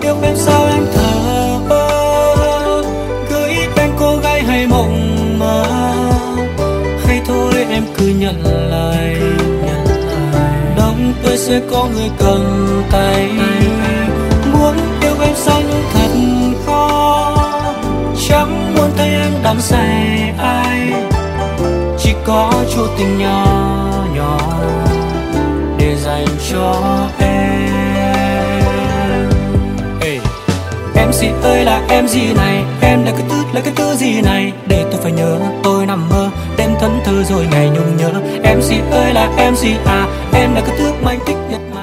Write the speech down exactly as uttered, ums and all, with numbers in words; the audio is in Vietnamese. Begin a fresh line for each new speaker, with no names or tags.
yêu em sao em thờ ơ, gợi ý tên cô gái hay mộng mơ, hay thôi em cứ nhận lời, đón tôi sẽ có người cầm tay. Muốn yêu em sao nhưng thật khó, chẳng muốn thấy em đắm say ai, chỉ có chút tình nhỏ nhỏ để dành cho em. Hey. Em gì ơi là em gì này, em là cái thứ là cái thứ gì này, để tôi phải nhớ tôi nằm mơ đêm thẫn thờ rồi ngày nhung nhớ. Em gì ơi là em gì à, em là cái thứ mà anh thích nhất mà.